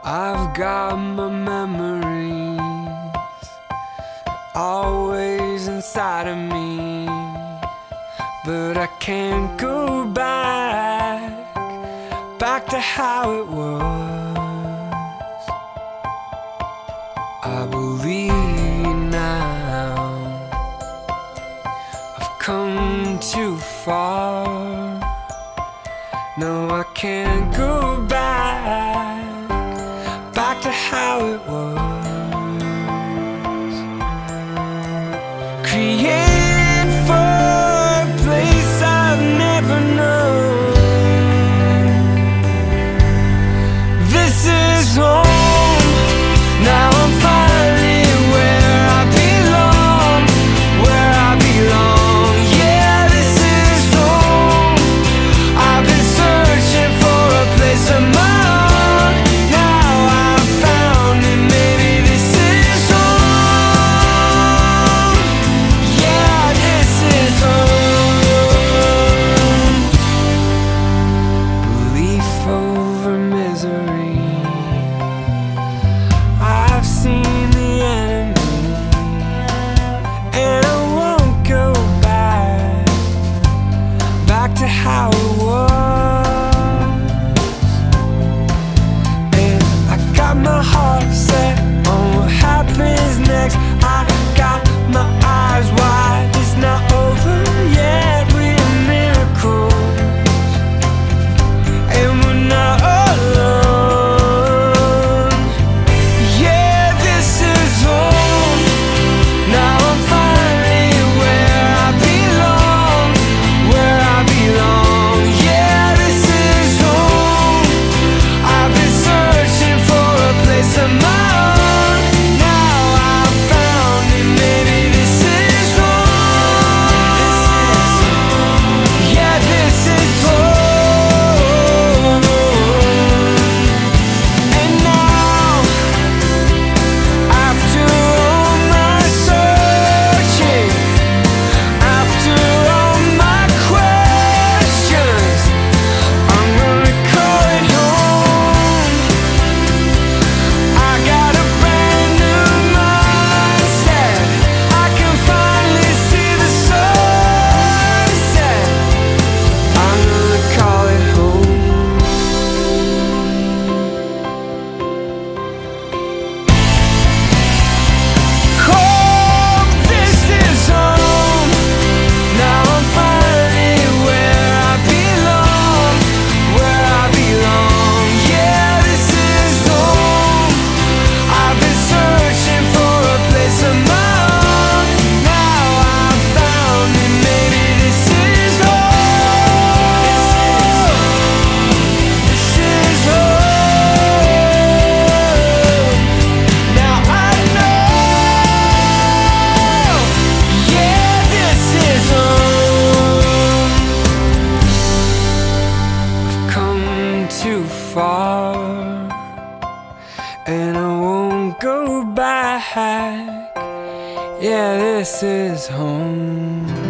I've got my memories always inside of me, but I can't go back to how it was. I believe now I've come too far. No, I can't go back to how it was. Create for a place I've never known. This is home. Now I'm finally where I belong, where I belong. Yeah, this is home. I've been searching for a place of my own. Now I've found it, maybe this is home. Yeah, this is home. Belief over misery. I've seen the enemy, and I won't go back to how it was. And I got my heart set on what happens next. I got my eyes wide, it's not over yet. We're miracles, and we're not alone. Yeah, this is home. Now I'm finally where I belong, where I belong. Yeah, this is home. I've been searching for a place of my own. Now I've found it, maybe this is home. Yeah, this is home. And now, after all my searching, after all my questions, I'm gonna call it home. I got a brand new mindset. I can finally see the sunset. I'm gonna call it home. Home, this is home. Now I'm finally where I belong, where I belong. Yeah, this is home. I've been searching for a place of my own. Now I've found it, maybe this is home. This is home. Now I know. Yeah, this is home. I've come too far, and I won't go back. Yeah, this is home.